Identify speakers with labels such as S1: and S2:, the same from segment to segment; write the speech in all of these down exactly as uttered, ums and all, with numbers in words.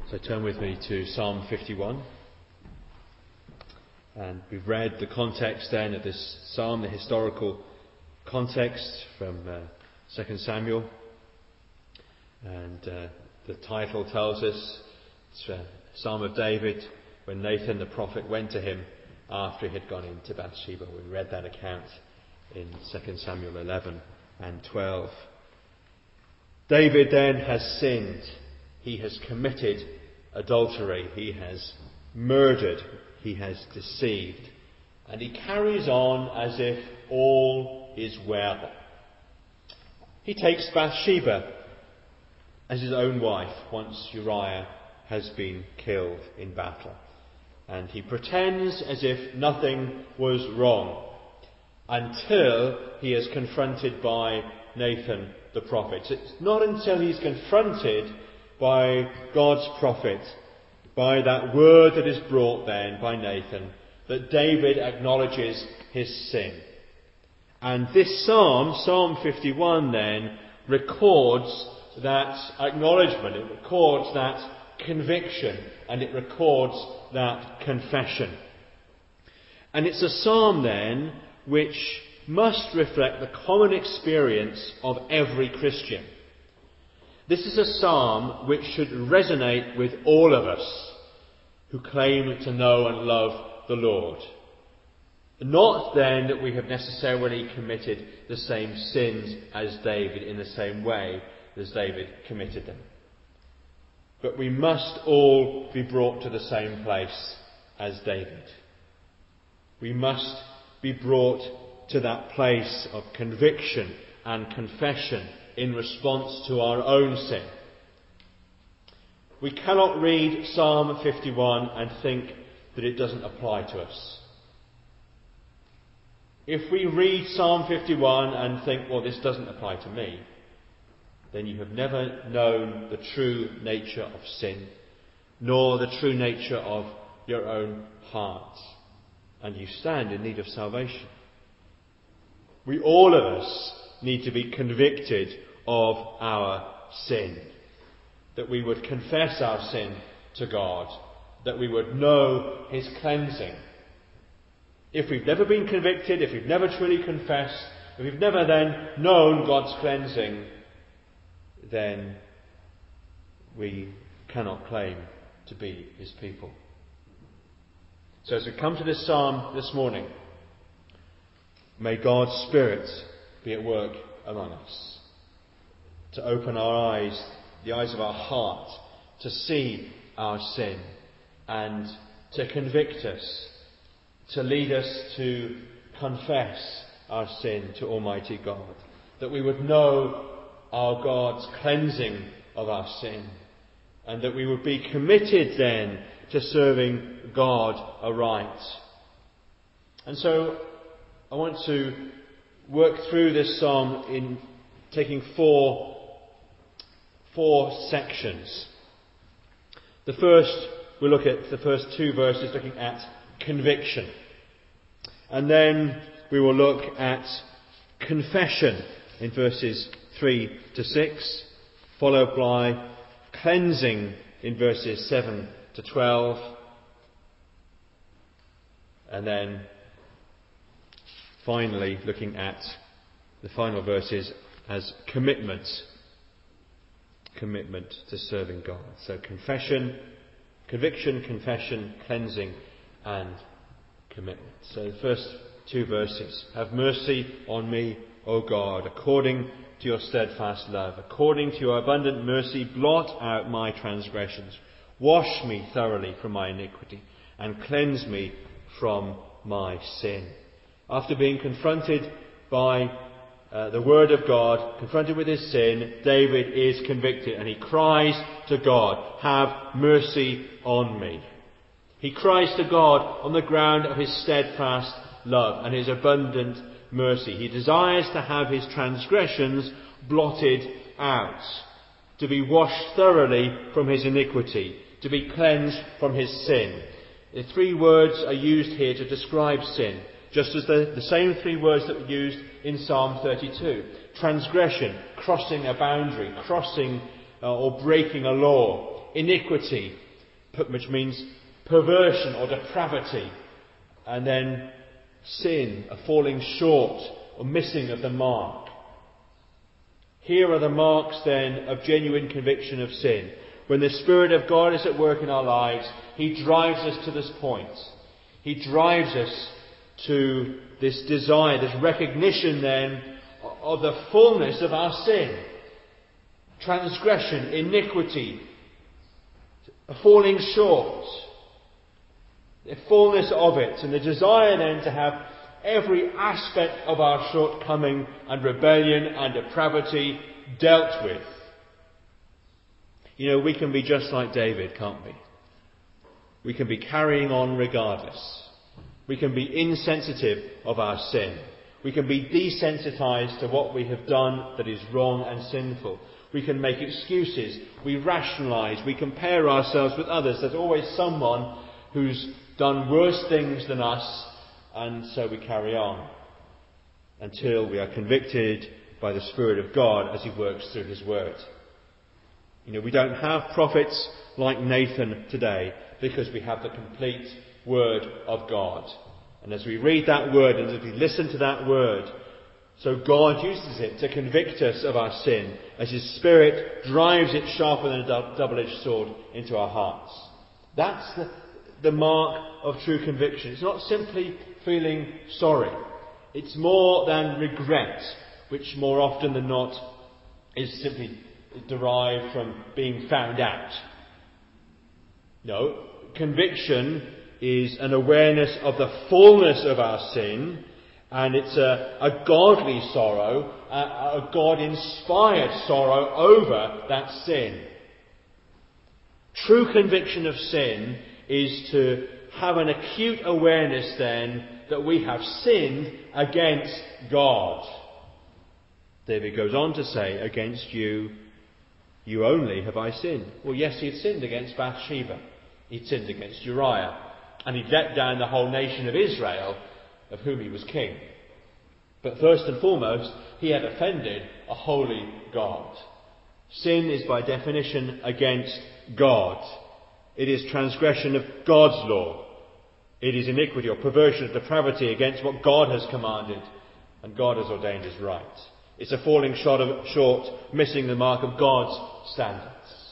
S1: So turn with me to Psalm fifty-one. And we've read the context then of this psalm, the historical context from uh, Second Samuel. And uh, the title tells us it's a Psalm of David when Nathan the prophet went to him after he had gone into Bathsheba. We read that account in Second Samuel eleven and twelve. David then has sinned. He has committed adultery. He has murdered. He has deceived. And he carries on as if all is well. He takes Bathsheba as his own wife once Uriah has been killed in battle. And he pretends as if nothing was wrong until he is confronted by Nathan the prophet. It's not until he's confronted by God's prophet, by that word that is brought then by Nathan, that David acknowledges his sin. And this psalm, Psalm fifty-one then, records that acknowledgement, it records that conviction, and it records that confession. And it's a psalm then which must reflect the common experience of every Christian. This is a psalm which should resonate with all of us who claim to know and love the Lord. Not then that we have necessarily committed the same sins as David in the same way as David committed them. But we must all be brought to the same place as David. We must be brought to that place of conviction and confession in response to our own sin. We cannot read Psalm fifty-one and think that it doesn't apply to us. If we read Psalm fifty-one and think, well, this doesn't apply to me, then you have never known the true nature of sin, nor the true nature of your own heart, and you stand in need of salvation. We, all of us, need to be convicted of our sin. That we would confess our sin to God. That we would know His cleansing. If we've never been convicted, if we've never truly confessed, if we've never then known God's cleansing, then we cannot claim to be His people. So as we come to this psalm this morning, may God's Spirit be at work among us, to open our eyes, the eyes of our heart, to see our sin and to convict us, to lead us to confess our sin to Almighty God, that we would know our God's cleansing of our sin, and that we would be committed then to serving God aright. And so I want to work through this psalm in taking four, four sections. The first, we'll look at the first two verses looking at conviction. And then we will look at confession in verses three to six, followed by cleansing in verses seven to twelve, and then finally looking at the final verses as commitment. Commitment to serving God. So confession, conviction, confession, cleansing and commitment. So the first two verses. Have mercy on me, O God, according to your steadfast love. According to your abundant mercy, blot out my transgressions. Wash me thoroughly from my iniquity and cleanse me from my sin. After being confronted by uh, the Word of God, confronted with his sin, David is convicted and he cries to God, have mercy on me. He cries to God on the ground of his steadfast love and his abundant mercy. He desires to have his transgressions blotted out, to be washed thoroughly from his iniquity, to be cleansed from his sin. The three words are used here to describe sin, just as the, the same three words that were used in Psalm thirty-two. Transgression, crossing a boundary, crossing uh, or breaking a law. iniquity, which means perversion or depravity, and then sin, a falling short or missing of the mark. Here are the marks then of genuine conviction of sin. When the Spirit of God is at work in our lives, He drives us to this point. He drives us to this desire, this recognition then of the fullness of our sin. Transgression, iniquity, falling short. The fullness of it, and the desire then to have every aspect of our shortcoming and rebellion and depravity dealt with. You know, we can be just like David, can't we? We can be carrying on regardless. We can be insensitive of our sin. We can be desensitized to what we have done that is wrong and sinful. We can make excuses. We rationalize. We compare ourselves with others. There's always someone who's done worse things than us, and so we carry on until we are convicted by the Spirit of God as He works through His Word. You know, we don't have prophets like Nathan today because we have the complete Word of God. And as we read that Word and as we listen to that Word, so God uses it to convict us of our sin as His Spirit drives it sharper than a double-edged sword into our hearts. That's the the mark of true conviction. It's not simply feeling sorry. It's more than regret, which more often than not is simply derived from being found out. No, conviction is an awareness of the fullness of our sin, and it's a, a godly sorrow, a, a God-inspired sorrow over that sin. True conviction of sin is to have an acute awareness then that we have sinned against God. David goes on to say, against you, you only have I sinned. Well, yes, he had sinned against Bathsheba. He'd sinned against Uriah. And he'd let down the whole nation of Israel, of whom he was king. But first and foremost, he had offended a holy God. Sin is by definition against God. It is transgression of God's law. It is iniquity or perversion of depravity against what God has commanded and God has ordained as right. It's a falling short, of, short missing the mark of God's standards.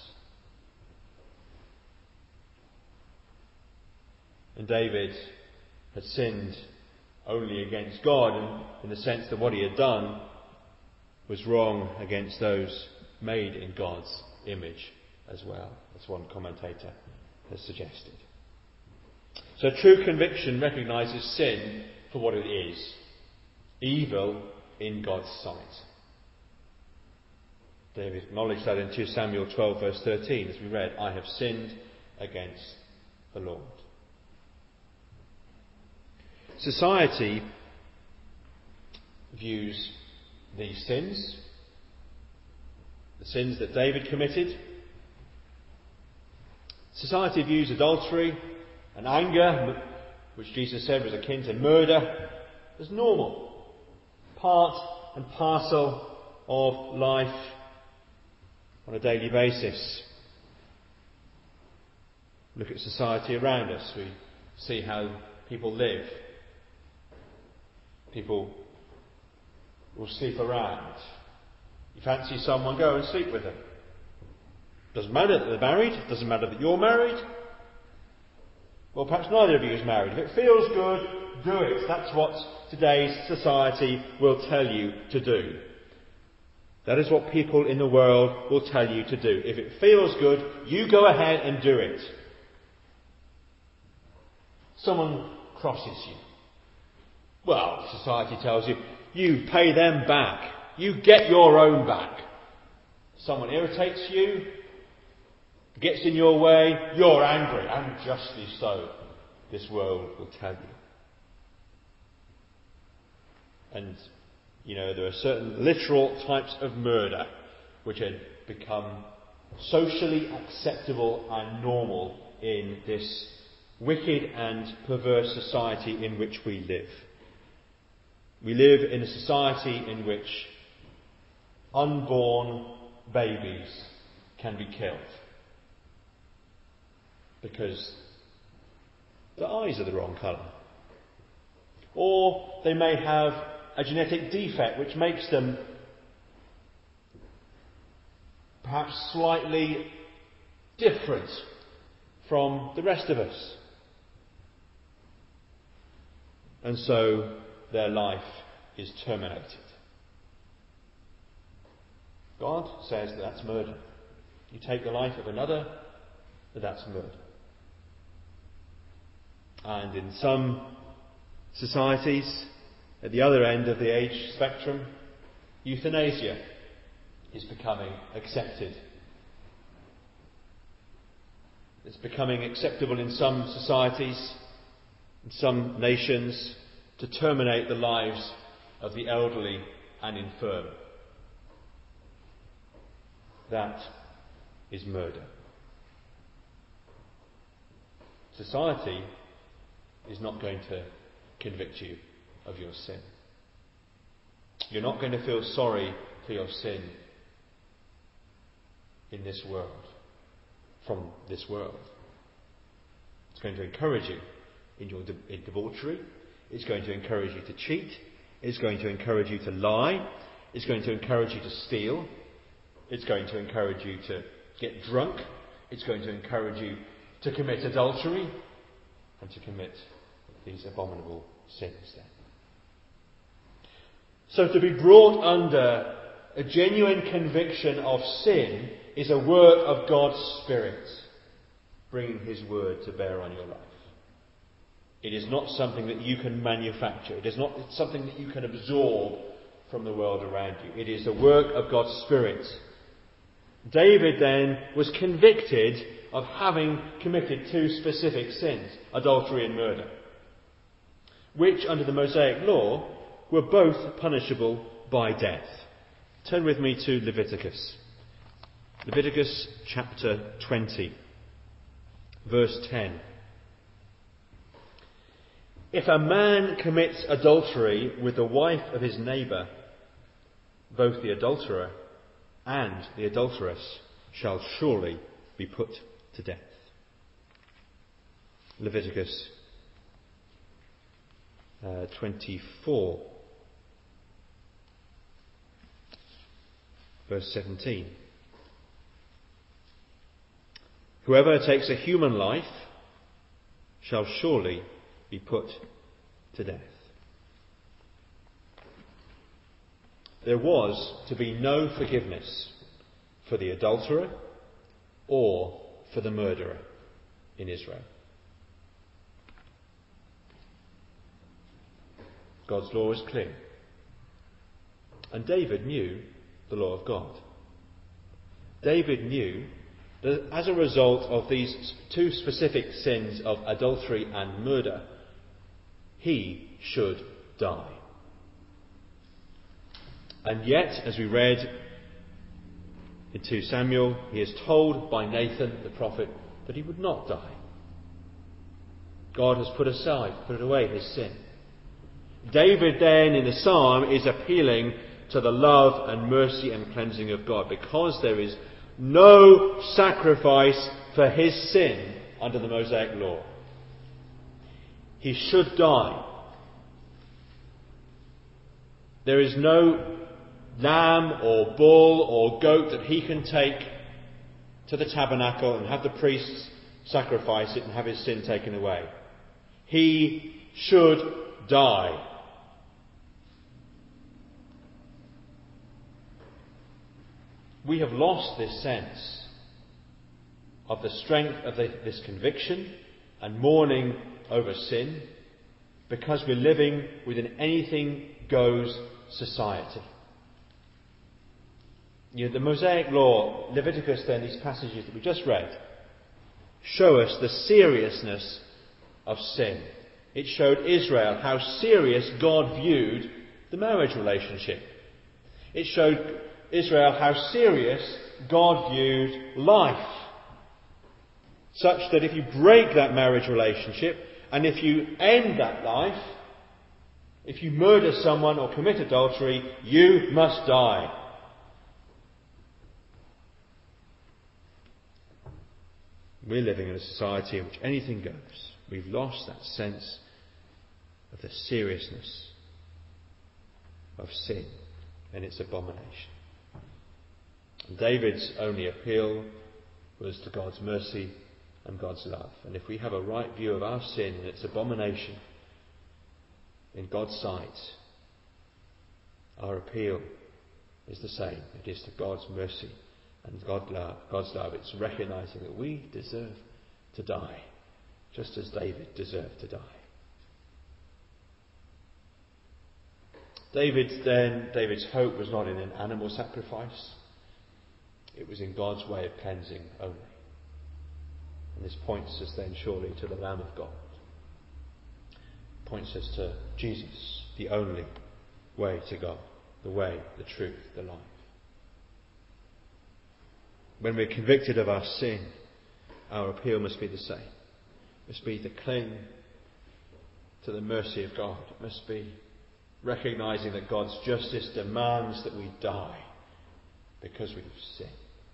S1: And David had sinned only against God, and in the sense that what he had done was wrong against those made in God's image as well, as one commentator has suggested. So true conviction recognises sin for what it is, evil in God's sight. David acknowledged that in Second Samuel twelve verse thirteen, as we read, I have sinned against the Lord. Society views these sins, the sins that David committed. Society views adultery and anger, which Jesus said was akin to murder, as normal, part and parcel of life on a daily basis. Look at society around us. We see how people live. People will sleep around. You fancy someone, go and sleep with them. Doesn't matter that they're married. Doesn't matter that you're married. Well, perhaps neither of you is married. If it feels good, do it. That's what today's society will tell you to do. That is what people in the world will tell you to do. If it feels good, you go ahead and do it. Someone crosses you. Well, society tells you, you pay them back. You get your own back. Someone irritates you, gets in your way, you're angry, and justly so, this world will tell you. And, you know, there are certain literal types of murder which had become socially acceptable and normal in this wicked and perverse society in which we live. We live in a society in which unborn babies can be killed. because their eyes are the wrong colour. Or they may have a genetic defect which makes them perhaps slightly different from the rest of us. And so their life is terminated. God says that that's murder. You take the life of another, that that's murder. And in some societies, at the other end of the age spectrum, euthanasia is becoming accepted. It's becoming acceptable in some societies, in some nations, to terminate the lives of the elderly and infirm. That is murder. Society is not going to convict you of your sin. You're not going to feel sorry for your sin in this world, from this world. It's going to encourage you in your de- in debauchery. It's going to encourage you to cheat. It's going to encourage you to lie. It's going to encourage you to steal. It's going to encourage you to get drunk. It's going to encourage you to commit adultery and to commit these abominable sins then. So to be brought under a genuine conviction of sin is a work of God's Spirit, bringing His word to bear on your life. It is not something that you can manufacture. It is not something that you can absorb from the world around you. It is the work of God's Spirit. David then was convicted of having committed two specific sins, adultery and murder, which under the Mosaic law were both punishable by death. Turn with me to Leviticus. Leviticus chapter twenty, verse ten. If a man commits adultery with the wife of his neighbour, both the adulterer and the adulteress shall surely be put to death. Leviticus uh, twenty-four, verse seventeen. Whoever takes a human life shall surely be put to death. There was to be no forgiveness for the adulterer or for the murderer in Israel. God's law is clear. And David knew the law of God. David knew that as a result of these two specific sins of adultery and murder, he should die. And yet, as we read in Second Samuel, he is told by Nathan the prophet that he would not die. God has put aside, put away his sin. David then in the psalm is appealing to the love and mercy and cleansing of God, because there is no sacrifice for his sin under the Mosaic law. He should die. There is no lamb or bull or goat that he can take to the tabernacle and have the priests sacrifice it and have his sin taken away. He should die. We have lost this sense of the strength of the, this conviction and mourning over sin because we're living within anything goes society. You know, the Mosaic law, Leviticus then, these passages that we just read, show us the seriousness of sin. It showed Israel how serious God viewed the marriage relationship. It showed Israel how serious God viewed life. Such that if you break that marriage relationship, and if you end that life, if you murder someone or commit adultery, you must die. We're living in a society in which anything goes. We've lost that sense of the seriousness of sin and its abomination. And David's only appeal was to God's mercy and God's love. And if we have a right view of our sin and its abomination in God's sight, our appeal is the same. It is to God's mercy and God love, God's love. It's recognizing that we deserve to die, just as David deserved to die. David then, David's hope was not in an animal sacrifice. It was in God's way of cleansing only. And this points us then surely to the Lamb of God. Points us to Jesus, the only way to God, the way, the truth, the life. When we're convicted of our sin, our appeal must be the same. It must be to cling to the mercy of God. It must be recognizing that God's justice demands that we die because we've sinned.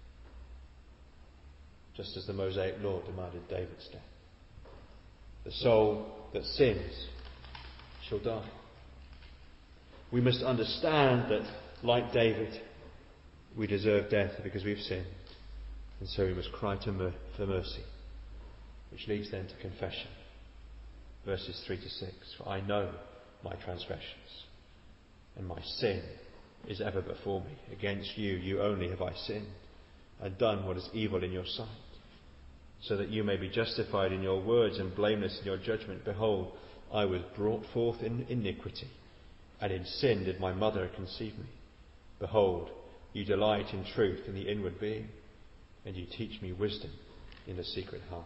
S1: Just as the Mosaic law demanded David's death. The soul that sins shall die. We must understand that, like David, we deserve death because we've sinned. And so we must cry to mer- for mercy. Which leads then to confession. Verses three to six. For I know my transgressions, and my sin is ever before me. Against you, you only have I sinned, and done what is evil in your sight, so that you may be justified in your words and blameless in your judgment. Behold, I was brought forth in iniquity, and in sin did my mother conceive me. Behold, you delight in truth in the inward being, and you teach me wisdom in the secret heart.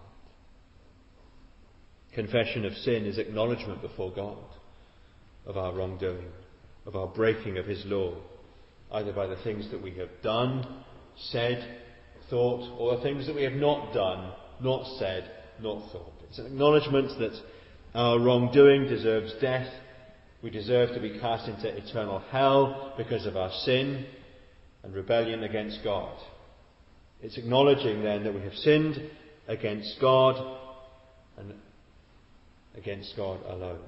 S1: Confession of sin is acknowledgement before God of our wrongdoing, of our breaking of his law, either by the things that we have done, said, thought, or the things that we have not done, not said, not thought. It's an acknowledgement that our wrongdoing deserves death. We deserve to be cast into eternal hell because of our sin and rebellion against God. It's acknowledging then that we have sinned against God and against God alone.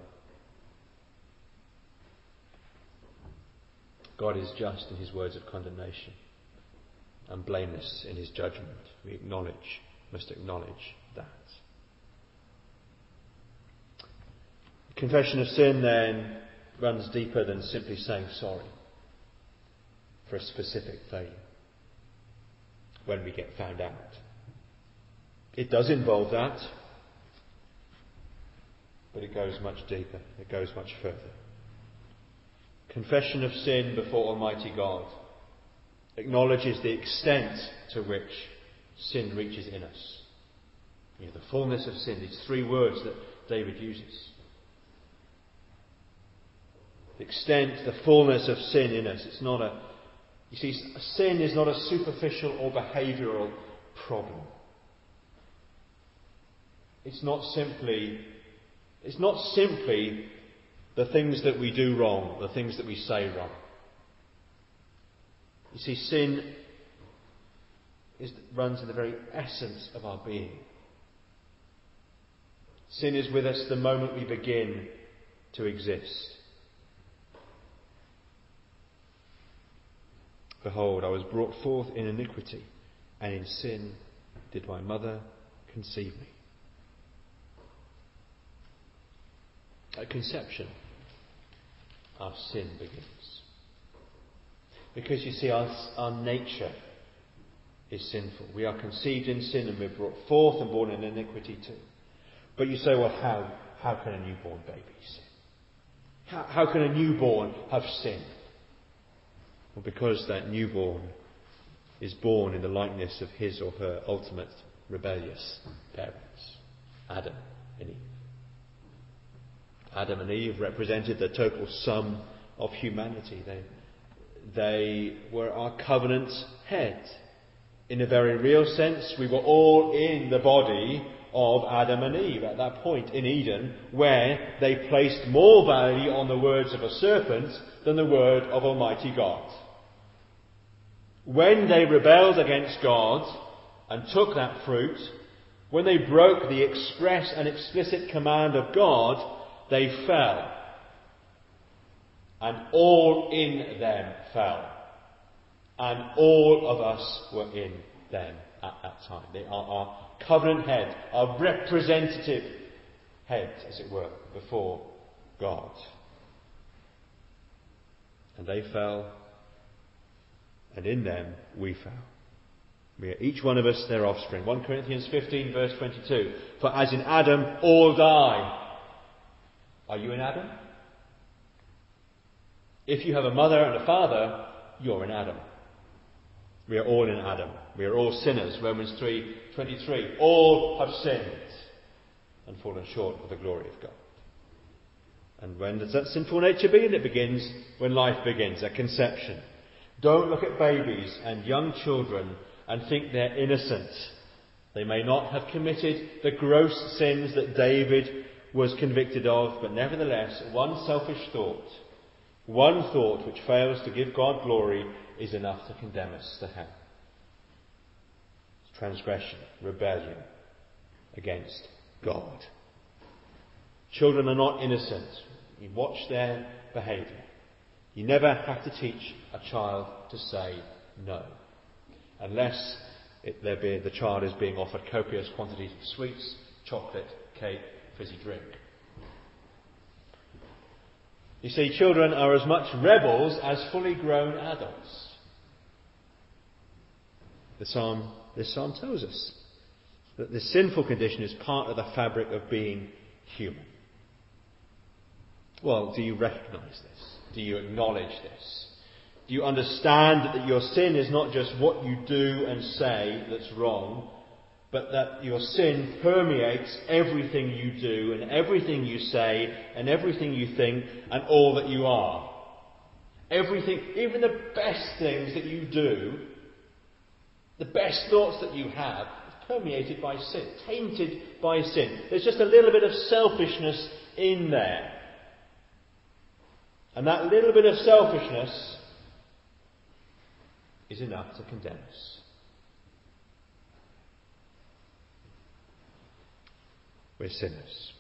S1: God is just in his words of condemnation and blameless in his judgment. We acknowledge, must acknowledge that. Confession of sin then runs deeper than simply saying sorry for a specific failure when we get found out. It does involve that, but it goes much deeper. It goes much further. Confession of sin before Almighty God acknowledges the extent to which sin reaches in us. You know, the fullness of sin, these three words that David uses. The extent, the fullness of sin in us. It's not a, you see, sin is not a superficial or behavioural problem. It's not simply, it's not simply the things that we do wrong, the things that we say wrong. You see, sin is, runs in the very essence of our being. Sin is with us the moment we begin to exist. Behold, I was brought forth in iniquity, and in sin did my mother conceive me. At conception, our sin begins. Because you see, our, our nature is sinful. We are conceived in sin and we're brought forth and born in iniquity too. But you say, well, how, how can a newborn baby sin? How, how can a newborn have sin? Well, because that newborn is born in the likeness of his or her ultimate rebellious parents, Adam and Eve. Adam and Eve represented the total sum of humanity. They, they were our covenant head. In a very real sense, we were all in the body of Adam and Eve at that point in Eden, where they placed more value on the words of a serpent than the word of Almighty God. When they rebelled against God and took that fruit, When they broke the express and explicit command of God, they fell. And all in them fell. And all of us were in them at that time. They are our covenant head, our representative head, as it were, before God. And they fell, and in them we fell. We are each one of us their offspring. First Corinthians fifteen verse twenty-two. For as in Adam all die. Are you in Adam? If you have a mother and a father, you're in Adam. We are all in Adam. We are all sinners. Romans three twenty-three. All have sinned and fallen short of the glory of God. And when does that sinful nature begin? It begins when life begins, at conception. Don't look at babies and young children and think they're innocent. They may not have committed the gross sins that David was convicted of, but nevertheless, one selfish thought, one thought which fails to give God glory, is enough to condemn us to hell. It's transgression, rebellion against God. Children are not innocent. You watch their behaviour. You never have to teach a child to say no, unless it, there be, the child is being offered copious quantities of sweets, chocolate, cake, fizzy drink. You see, children are as much rebels as fully grown adults. The psalm, this psalm tells us that the sinful condition is part of the fabric of being human. Well, do you recognise this? Do you acknowledge this? Do you understand that your sin is not just what you do and say that's wrong, but that your sin permeates everything you do and everything you say and everything you think and all that you are? Everything, even the best things that you do, the best thoughts that you have, is permeated by sin, tainted by sin. There's just a little bit of selfishness in there. And that little bit of selfishness is enough to condemn us. We're sinners.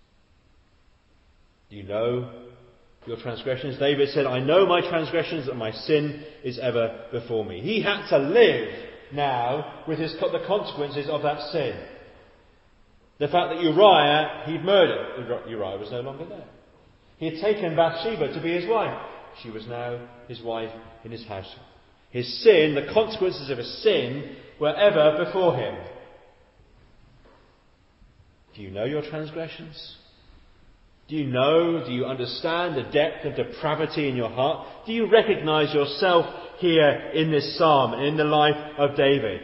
S1: Do you know your transgressions? David said, I know my transgressions and my sin is ever before me. He had to live now with his, the consequences of that sin. The fact that Uriah, he'd murdered. Uriah was no longer there. He had taken Bathsheba to be his wife. She was now his wife in his household. His sin, the consequences of his sin, were ever before him. Do you know your transgressions? Do you know, do you understand the depth of depravity in your heart? Do you recognise yourself here in this psalm and in the life of David?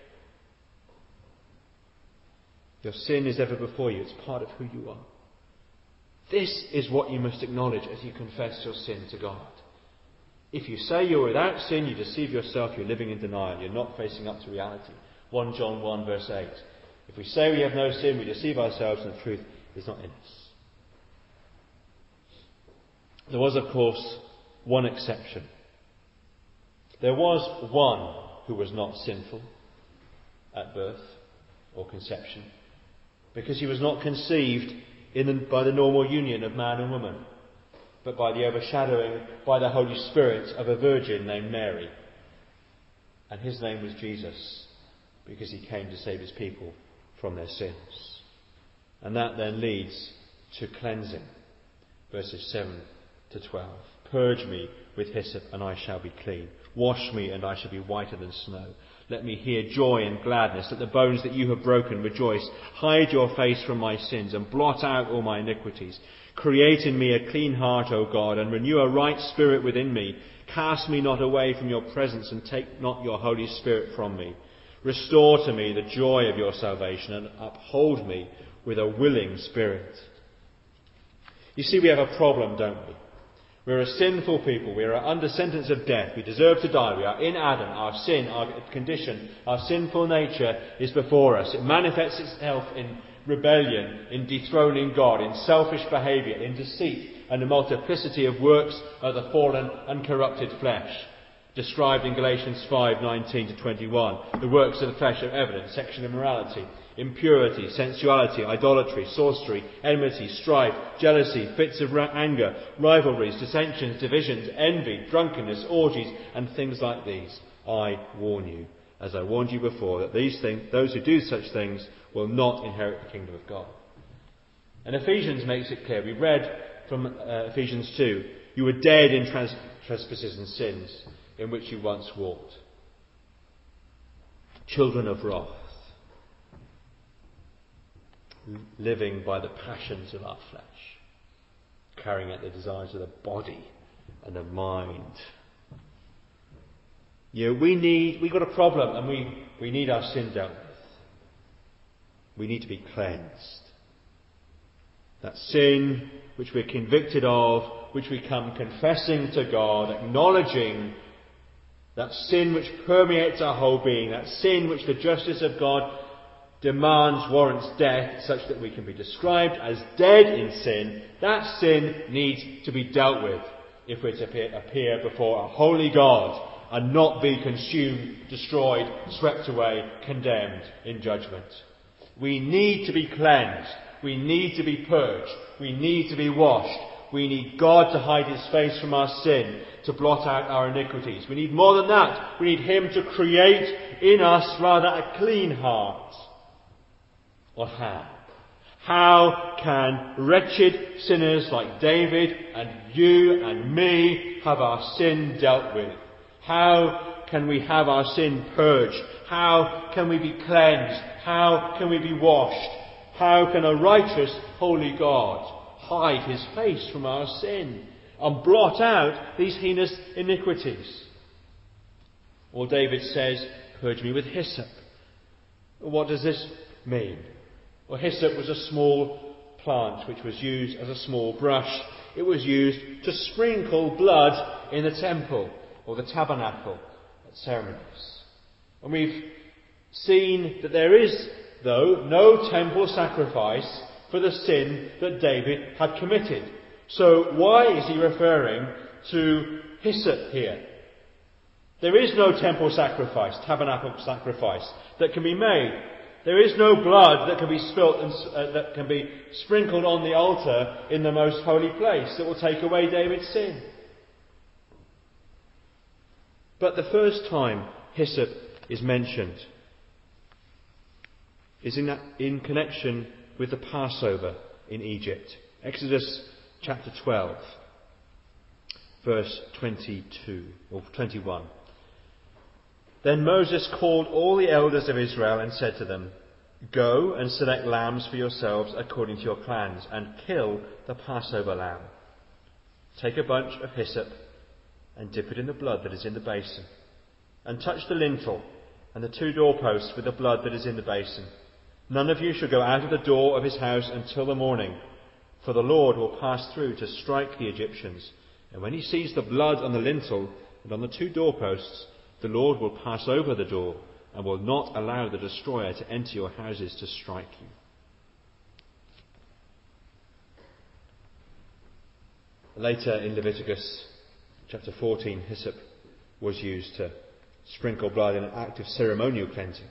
S1: Your sin is ever before you. It's part of who you are. This is what you must acknowledge as you confess your sin to God. If you say you're without sin, you deceive yourself, you're living in denial, you're not facing up to reality. First John one verse eight. If we say we have no sin, we deceive ourselves and the truth is not in us. There was, of course, one exception. There was one who was not sinful at birth or conception, because he was not conceived in the, by the normal union of man and woman, but by the overshadowing by the Holy Spirit of a virgin named Mary. And his name was Jesus, because he came to save his people from their sins. And that then leads to cleansing. Verses seven to twelve. Purge me with hyssop and I shall be clean. Wash me and I shall be whiter than snow. Let me hear joy and gladness. Let the bones that you have broken rejoice. Hide your face from my sins and blot out all my iniquities. Create in me a clean heart, O God, and renew a right spirit within me. Cast me not away from your presence and take not your Holy Spirit from me. Restore to me the joy of your salvation and uphold me with a willing spirit. You see, we have a problem, don't we? We're a sinful people. We are under sentence of death. We deserve to die. We are in Adam. Our sin, our condition, our sinful nature is before us. It manifests itself in rebellion, in dethroning God, in selfish behaviour, in deceit, and the multiplicity of works of the fallen and corrupted flesh, described in Galatians five nineteen to twenty-one. The works of the flesh are evident: sexual immorality, impurity, sensuality, idolatry, sorcery, enmity, strife, jealousy, fits of anger, rivalries, dissensions, divisions, envy, drunkenness, orgies, and things like these. I warn you, as I warned you before, that these things, those who do such things will not inherit the kingdom of God. And Ephesians makes it clear. We read from uh, Ephesians two, you were dead in trans- trespasses and sins in which you once walked. Children of wrath, living by the passions of our flesh, carrying out the desires of the body and the mind. You know, we need, we've got a problem, and we, we need our sin dealt with. We need to be cleansed. That sin which we're convicted of, which we come confessing to God, acknowledging that sin which permeates our whole being, that sin which the justice of God demands warrants death, such that we can be described as dead in sin, that sin needs to be dealt with if we're to appear, appear before a holy God and not be consumed, destroyed, swept away, condemned in judgment. We need to be cleansed. We need to be purged. We need to be washed. We need God to hide his face from our sin, to blot out our iniquities. We need more than that. We need him to create in us rather a clean heart. Or how? How can wretched sinners like David and you and me have our sin dealt with? How can we have our sin purged? How can we be cleansed? How can we be washed? How can a righteous, holy God hide his face from our sin and blot out these heinous iniquities? Well, David says, purge me with hyssop. What does this mean? Well, hyssop was a small plant which was used as a small brush. It was used to sprinkle blood in the temple or the tabernacle at ceremonies. And we've seen that there is, though, no temple sacrifice for the sin that David had committed. So why is he referring to hyssop here? There is no temple sacrifice, tabernacle sacrifice, that can be made. There is no blood that can be spilt and uh, that can be sprinkled on the altar in the most holy place that will take away David's sin. But the first time hyssop is mentioned is in, that, in connection with the Passover in Egypt. Exodus chapter twelve, verse twenty-two or twenty-one. Then Moses called all the elders of Israel and said to them, go and select lambs for yourselves according to your clans, and kill the Passover lamb. Take a bunch of hyssop and dip it in the blood that is in the basin, and touch the lintel and the two doorposts with the blood that is in the basin. None of you shall go out of the door of his house until the morning, for the Lord will pass through to strike the Egyptians. And when he sees the blood on the lintel and on the two doorposts, the Lord will pass over the door and will not allow the destroyer to enter your houses to strike you. Later in Leviticus chapter fourteen, hyssop was used to sprinkle blood in an act of ceremonial cleansing.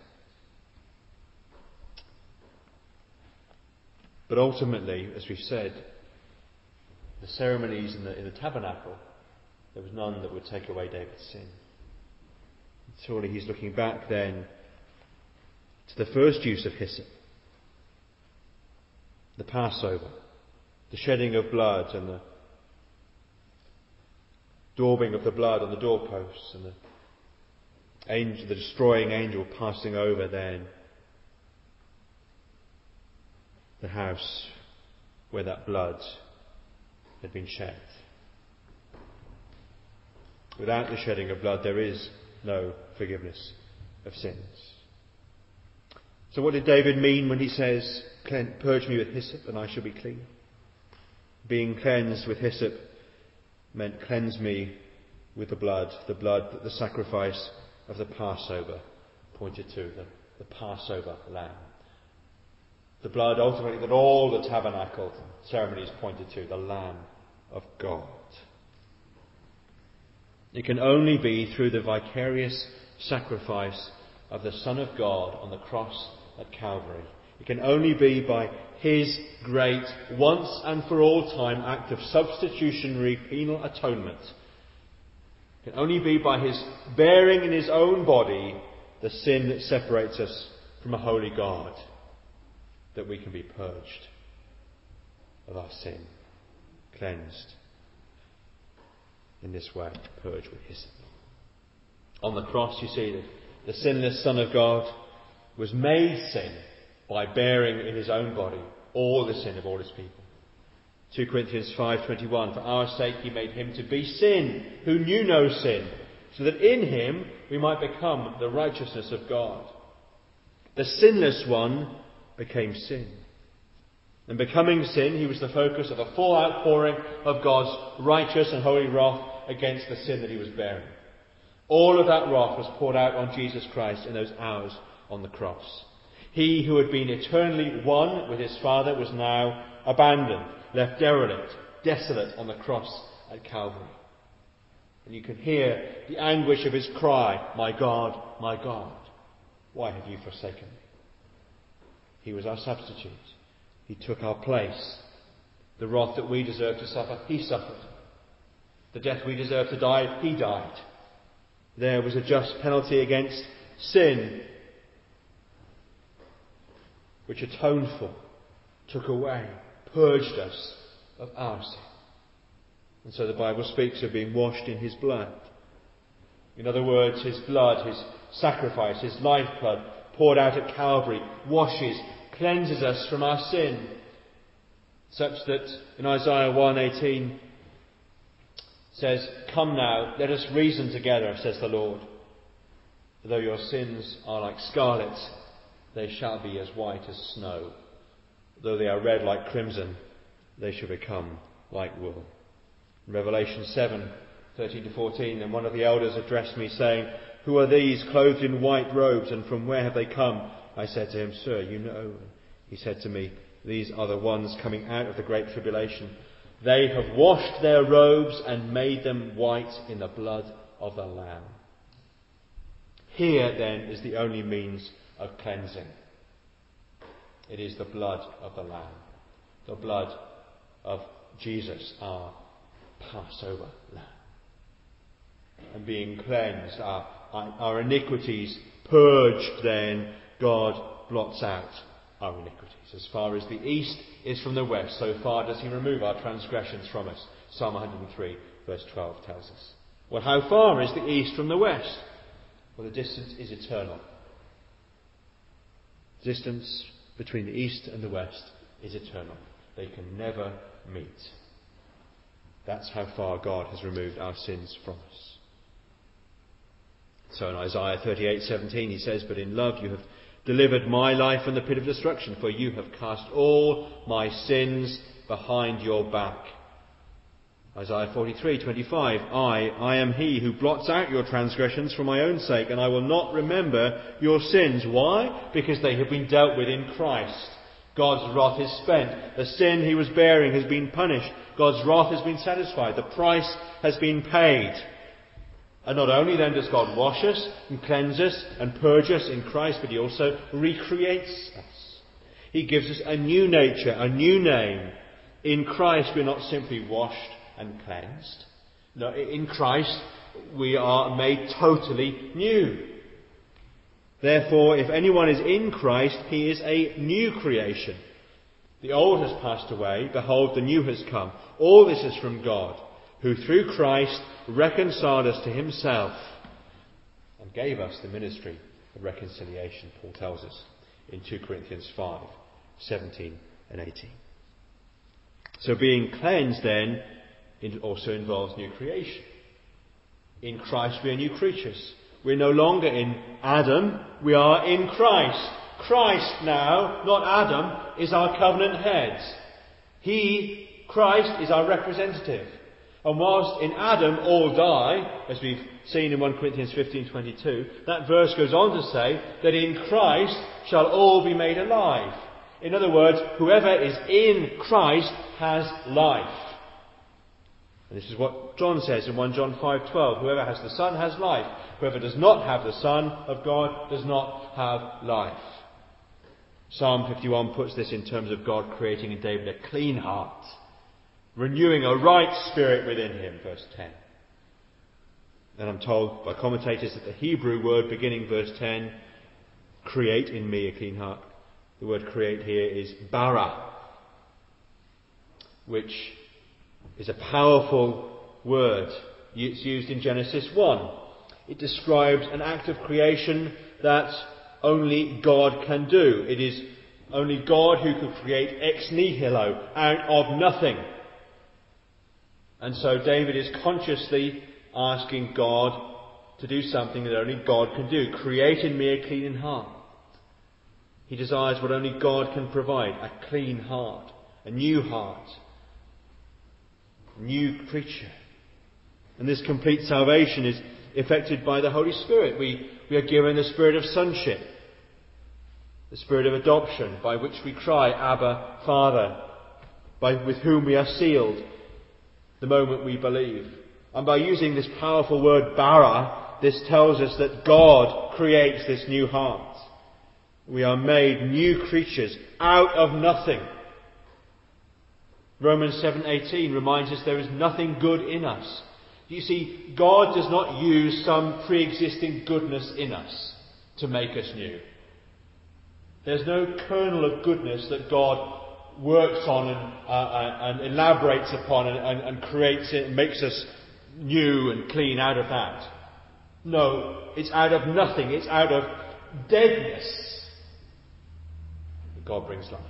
S1: But ultimately, as we've said, the ceremonies in the, in the tabernacle, there was none that would take away David's sin. Surely he's looking back then to the first use of hyssop, the Passover, the shedding of blood and the daubing of the blood on the doorposts, and the angel, the destroying angel passing over then the house where that blood had been shed. Without the shedding of blood, there is no forgiveness of sins. So what did David mean when he says, purge me with hyssop and I shall be clean? Being cleansed with hyssop meant cleanse me with the blood, the blood that the sacrifice of the Passover pointed to, the, the Passover lamb. The blood ultimately that all the tabernacle ceremonies pointed to, the Lamb of God. It can only be through the vicarious sacrifice of the Son of God on the cross at Calvary. It can only be by his great, once and for all time act of substitutionary penal atonement. It can only be by his bearing in his own body the sin that separates us from a holy God that we can be purged of our sin, cleansed in this way, purged with his. On the cross, you see that the sinless Son of God was made sin by bearing in his own body all the sin of all his people. Second Corinthians five twenty-one, for our sake he made him to be sin, who knew no sin, so that in him we might become the righteousness of God. The sinless one became sin. And becoming sin, he was the focus of a full outpouring of God's righteous and holy wrath against the sin that he was bearing. All of that wrath was poured out on Jesus Christ in those hours on the cross. He who had been eternally one with his Father was now abandoned, left derelict, desolate on the cross at Calvary. And you can hear the anguish of his cry, my God, my God, why have you forsaken me? He was our substitute. He took our place. The wrath that we deserve to suffer, he suffered. The death we deserve to die, he died. There was a just penalty against sin, which atoned for, took away, purged us of our sin. And so the Bible speaks of being washed in his blood. In other words, his blood, his sacrifice, his lifeblood poured out at Calvary, washes, cleanses us from our sin. Such that in Isaiah one eighteen says, come now, let us reason together, says the Lord. Though your sins are like scarlet, they shall be as white as snow. Though they are red like crimson, they shall become like wool. In Revelation seven thirteen to fourteen, and one of the elders addressed me, saying, who are these clothed in white robes, and from where have they come? I said to him, Sir, you know. He said to me, these are the ones coming out of the great tribulation. They have washed their robes and made them white in the blood of the Lamb. Here, then, is the only means of cleansing. It is the blood of the Lamb, the blood of Jesus, our Passover Lamb. And being cleansed, our, our iniquities purged, then God blots out our iniquities. As far as the east is from the west, so far does he remove our transgressions from us. Psalm one hundred three verse twelve tells us. Well, how far is the east from the west? Well, the distance is eternal. The distance between the east and the west is eternal. They can never meet. That's how far God has removed our sins from us. So in Isaiah thirty-eight seventeen he says, but in love you have delivered my life from the pit of destruction, for you have cast all my sins behind your back. Isaiah forty-three twenty-five, I, I am he who blots out your transgressions for my own sake, and I will not remember your sins. Why? Because they have been dealt with in Christ. God's wrath is spent. The sin he was bearing has been punished. God's wrath has been satisfied. The price has been paid. And not only then does God wash us and cleanse us and purge us in Christ, but he also recreates us. He gives us a new nature, a new name. In Christ we're not simply washed and cleansed. No, in Christ we are made totally new. Therefore, if anyone is in Christ, he is a new creation. The old has passed away, behold, the new has come. All this is from God, who through Christ reconciled us to himself and gave us the ministry of reconciliation, Paul tells us in Second Corinthians five seventeen and eighteen. So being cleansed then it also involves new creation. In Christ we are new creatures. We're no longer in Adam, we are in Christ. Christ now, not Adam, is our covenant head. He, Christ, is our representative. And whilst in Adam all die, as we've seen in First Corinthians fifteen twenty-two, that verse goes on to say that in Christ shall all be made alive. In other words, whoever is in Christ has life. And this is what John says in First John five twelve. Whoever has the Son has life. Whoever does not have the Son of God does not have life. Psalm fifty-one puts this in terms of God creating in David a clean heart, renewing a right spirit within him, verse ten. And I'm told by commentators that the Hebrew word beginning verse ten, create in me a clean heart, the word create here is bara, which is a powerful word. It's used in Genesis one. It describes an act of creation that only God can do. It is only God who can create ex nihilo, out of nothing. And so David is consciously asking God to do something that only God can do. Create in me a clean heart. He desires what only God can provide, a clean heart, a new heart, a new creature. And this complete salvation is effected by the Holy Spirit. We, we are given the spirit of sonship, the spirit of adoption, by which we cry, Abba, Father, by, with whom we are sealed the moment we believe. And by using this powerful word, bara, this tells us that God creates this new heart. We are made new creatures out of nothing. Romans seven eighteen reminds us there is nothing good in us. You see, God does not use some pre-existing goodness in us to make us new. There's no kernel of goodness that God works on and, uh, and elaborates upon and, and, and creates it and makes us new and clean out of that. No, it's out of nothing. It's out of deadness that God brings life.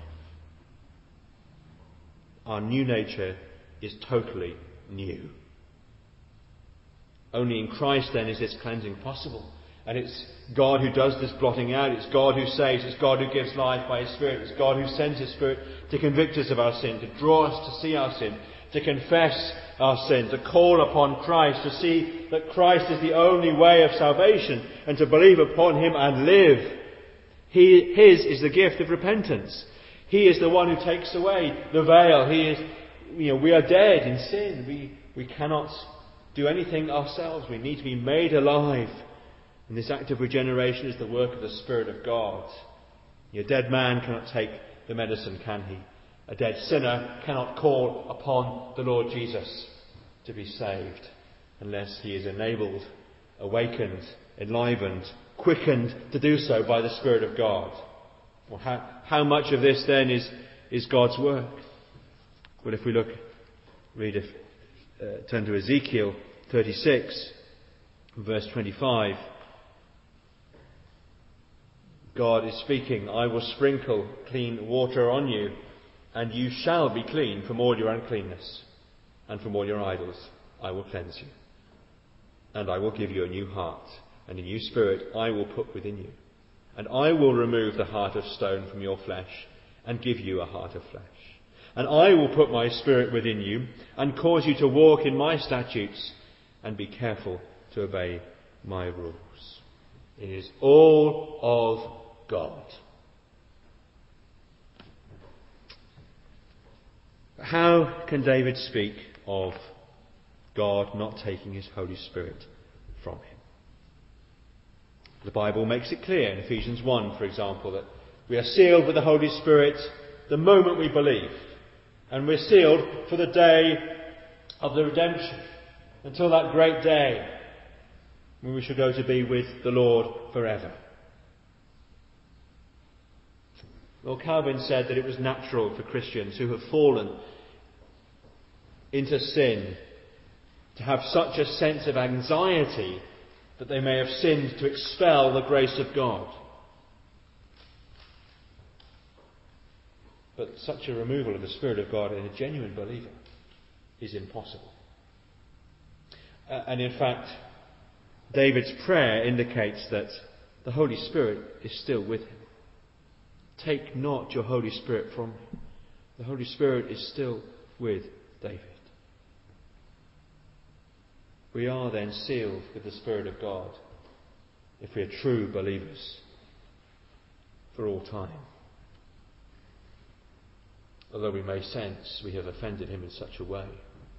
S1: Our new nature is totally new. Only in Christ then is this cleansing possible. And it's God who does this blotting out. It's God who saves. It's God who gives life by His Spirit. It's God who sends His Spirit to convict us of our sin, to draw us to see our sin, to confess our sin, to call upon Christ, to see that Christ is the only way of salvation, and to believe upon Him and live. He, His is the gift of repentance. He is the one who takes away the veil. He is, you know, we are dead in sin. We, we cannot do anything ourselves. We need to be made alive. And this act of regeneration is the work of the Spirit of God. A dead man cannot take the medicine, can he? A dead sinner cannot call upon the Lord Jesus to be saved unless he is enabled, awakened, enlivened, quickened to do so by the Spirit of God. Well, how, how much of this then is, is God's work? Well, if we look, read, if, uh, turn to Ezekiel thirty-six, verse twenty-five. God is speaking, I will sprinkle clean water on you, and you shall be clean from all your uncleanness, and from all your idols I will cleanse you. And I will give you a new heart, and a new spirit I will put within you. And I will remove the heart of stone from your flesh, and give you a heart of flesh. And I will put my spirit within you, and cause you to walk in my statutes, and be careful to obey my rules. It is all of God. How can David speak of God not taking His Holy Spirit from him? The Bible makes it clear in Ephesians one, for example, that we are sealed with the Holy Spirit the moment we believe. And we're sealed for the day of the redemption, until that great day when we shall go to be with the Lord forever. Well, Calvin said that it was natural for Christians who have fallen into sin to have such a sense of anxiety that they may have sinned to expel the grace of God. But such a removal of the Spirit of God in a genuine believer is impossible. Uh, and in fact, David's prayer indicates that the Holy Spirit is still with him. Take not your Holy Spirit from him. The Holy Spirit is still with David. We are then sealed with the Spirit of God if we are true believers for all time. Although we may sense we have offended Him in such a way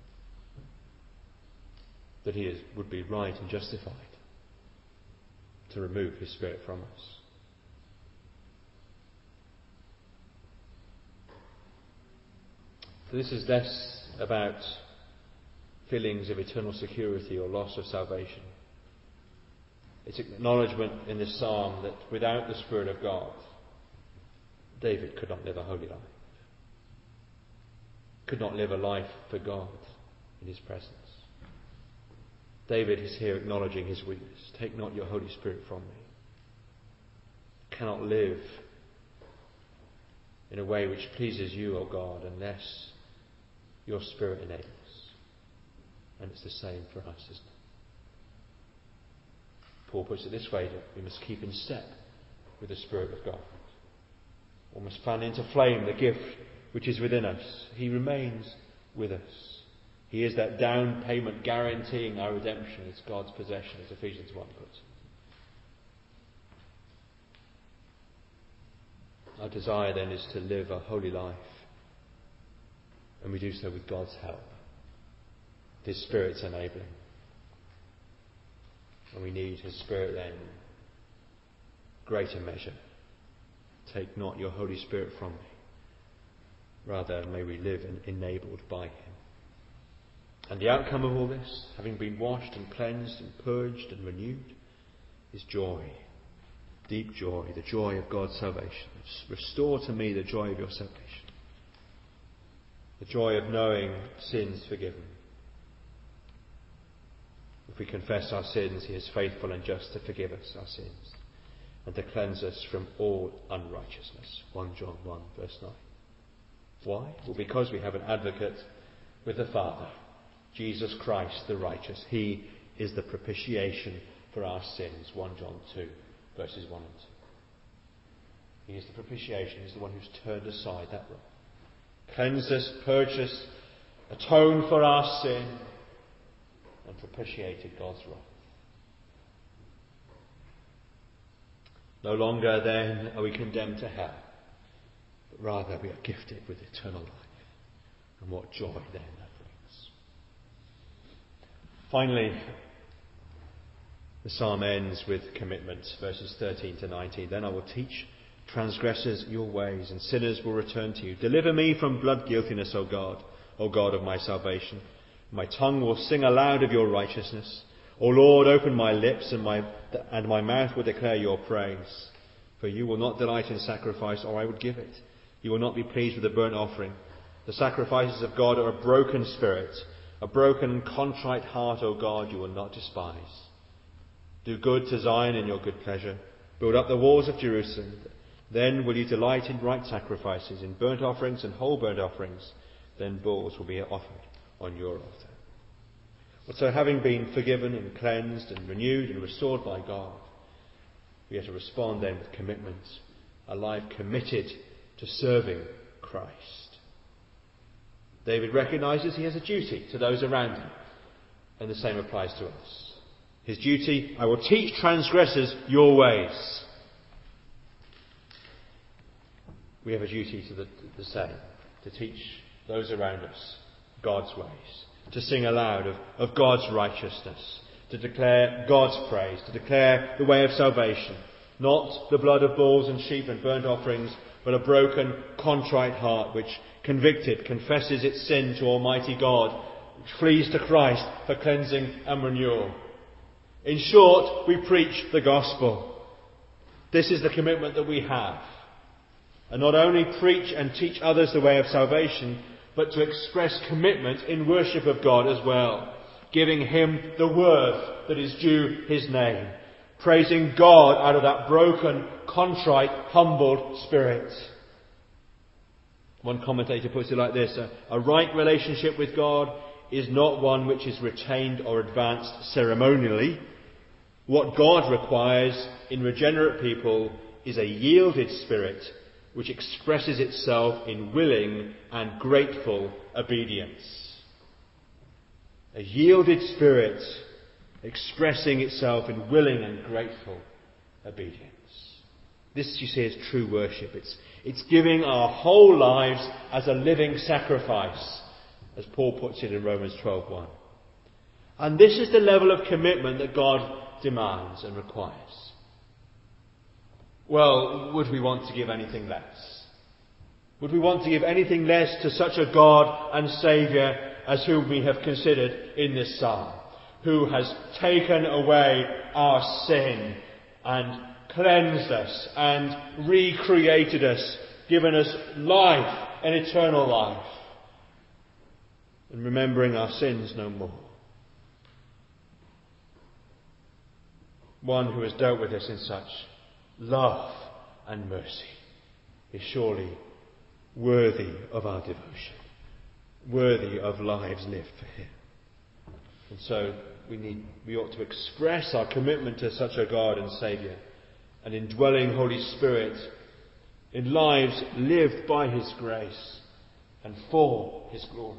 S1: that He is, would be right and justified to remove His Spirit from us. So this is less about feelings of eternal security or loss of salvation. It's acknowledgement in this psalm that without the Spirit of God, David could not live a holy life. Could not live a life for God in his presence. David is here acknowledging his weakness. Take not your Holy Spirit from me. Cannot live in a way which pleases you, O God, unless your Spirit enables. And it's the same for us, isn't it? Paul puts it this way, that we must keep in step with the Spirit of God. We must fan into flame the gift which is within us. He remains with us. He is that down payment guaranteeing our redemption. It's God's possession, as Ephesians one puts it. Our desire then is to live a holy life. And we do so with God's help. His Spirit's enabling. And we need His Spirit then, greater measure. Take not your Holy Spirit from me. Rather, may we live enabled by Him. And the outcome of all this, having been washed and cleansed and purged and renewed, is joy. Deep joy, the joy of God's salvation. Restore to me the joy of your salvation. The joy of knowing sins forgiven. If we confess our sins, He is faithful and just to forgive us our sins and to cleanse us from all unrighteousness. First John one verse nine. Why? Well, because we have an advocate with the Father, Jesus Christ the righteous. He is the propitiation for our sins. First John two verses one and two. He is the propitiation. He's the one who's turned aside that wrong. Cleansed us, purged us, atoned for our sin, and propitiated God's wrath. No longer then are we condemned to hell, but rather we are gifted with eternal life. And what joy then that brings. Finally, the psalm ends with commitment, verses thirteen to nineteen. Then I will teach transgressors your ways, and sinners will return to you. Deliver me from blood guiltiness, O God, O God of my salvation. My tongue will sing aloud of your righteousness. O Lord, open my lips, and my and my mouth will declare your praise. For you will not delight in sacrifice, or I would give it. You will not be pleased with a burnt offering. The sacrifices of God are a broken spirit, a broken and contrite heart, O God, you will not despise. Do good to Zion in your good pleasure. Build up the walls of Jerusalem. Then will you delight in right sacrifices, in burnt offerings and whole burnt offerings. Then bulls will be offered on your altar. Well, so having been forgiven and cleansed and renewed and restored by God, we have to respond then with commitment, a life committed to serving Christ. David recognises he has a duty to those around him, and the same applies to us. His duty, I will teach transgressors your ways. We have a duty to the, the same, to teach those around us God's ways, to sing aloud of, of God's righteousness, to declare God's praise, to declare the way of salvation, not the blood of bulls and sheep and burnt offerings, but a broken, contrite heart which, convicted, confesses its sin to Almighty God, which flees to Christ for cleansing and renewal. In short, we preach the gospel. This is the commitment that we have. And not only preach and teach others the way of salvation, but to express commitment in worship of God as well, giving Him the worth that is due His name, praising God out of that broken, contrite, humbled spirit. One commentator puts it like this: a, a right relationship with God is not one which is retained or advanced ceremonially. What God requires in regenerate people is a yielded spirit which expresses itself in willing and grateful obedience. A yielded spirit expressing itself in willing and grateful obedience. This, you see, is true worship. It's, it's giving our whole lives as a living sacrifice, as Paul puts it in Romans twelve one. And this is the level of commitment that God demands and requires. Well, would we want to give anything less? Would we want to give anything less to such a God and Saviour as whom we have considered in this psalm, who has taken away our sin and cleansed us and recreated us, given us life and eternal life, and remembering our sins no more? One who has dealt with us in such love and mercy is surely worthy of our devotion, worthy of lives lived for him. And so we need, we ought to express our commitment to such a God and Saviour, an indwelling Holy Spirit, in lives lived by his grace and for his glory.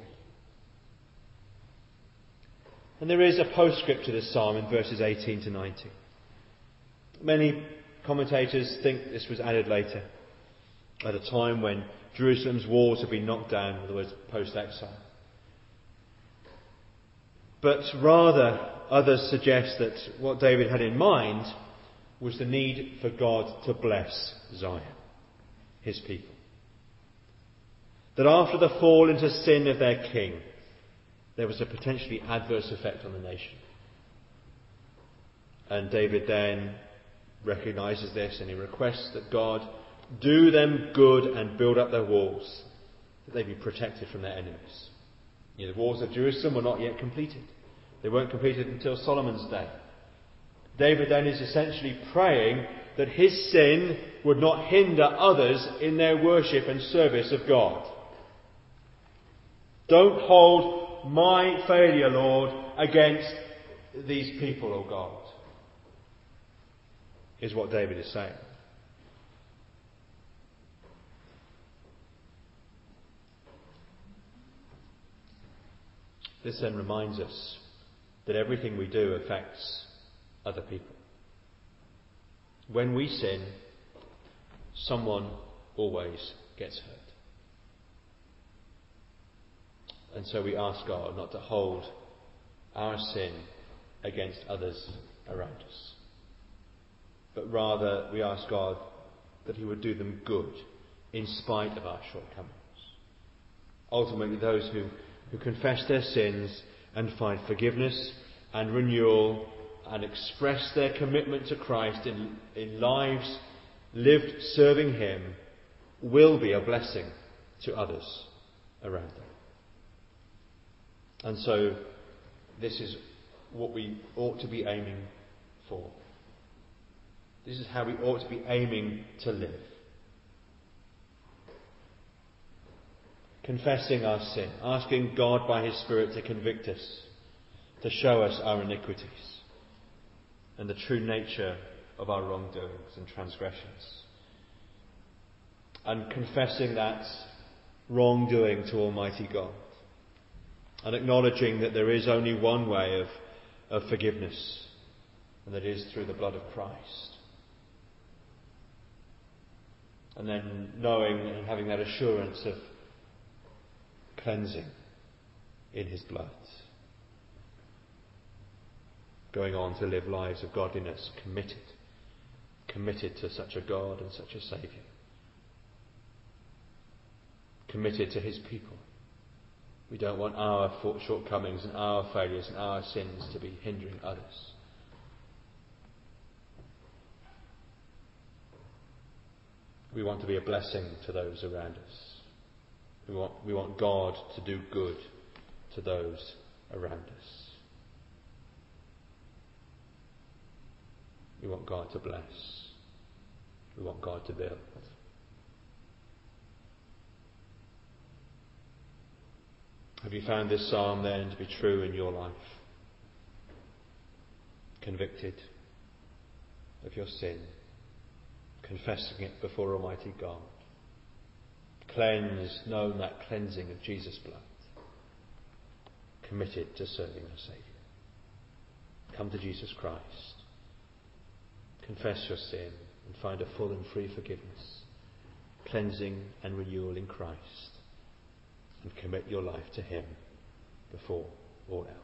S1: And there is a postscript to this psalm in verses eighteen to nineteen. Many commentators think this was added later, at a time when Jerusalem's walls had been knocked down, in other words, post-exile. But rather, others suggest that what David had in mind was the need for God to bless Zion, his people. That after the fall into sin of their king, there was a potentially adverse effect on the nation. And David then recognises this, and he requests that God do them good and build up their walls, that they be protected from their enemies. You know, the walls of Jerusalem were not yet completed. They weren't completed until Solomon's day. David then is essentially praying that his sin would not hinder others in their worship and service of God. Don't hold my failure, Lord, against these people, O God, is what David is saying. This then reminds us that everything we do affects other people. When we sin, someone always gets hurt. And so we ask God not to hold our sin against others around us, but rather we ask God that he would do them good in spite of our shortcomings. Ultimately, those who, who confess their sins and find forgiveness and renewal and express their commitment to Christ in, in lives lived serving him will be a blessing to others around them. And so this is what we ought to be aiming for. This is how we ought to be aiming to live. Confessing our sin, asking God by his Spirit to convict us, to show us our iniquities and the true nature of our wrongdoings and transgressions. And confessing that wrongdoing to Almighty God. And acknowledging that there is only one way of, of forgiveness, and that is through the blood of Christ. And then knowing and having that assurance of cleansing in his blood. Going on to live lives of godliness, committed, committed to such a God and such a Saviour. Committed to his people. We don't want our shortcomings and our failures and our sins to be hindering others. We want to be a blessing to those around us. We want, we want God to do good to those around us. We want God to bless. We want God to build. Have you found this psalm then to be true in your life? Convicted of your sin, confessing it before Almighty God, cleansed, known that cleansing of Jesus' blood, committed to serving our Saviour. Come to Jesus Christ, confess your sin and find a full and free forgiveness, cleansing and renewal in Christ, and commit your life to him before all else.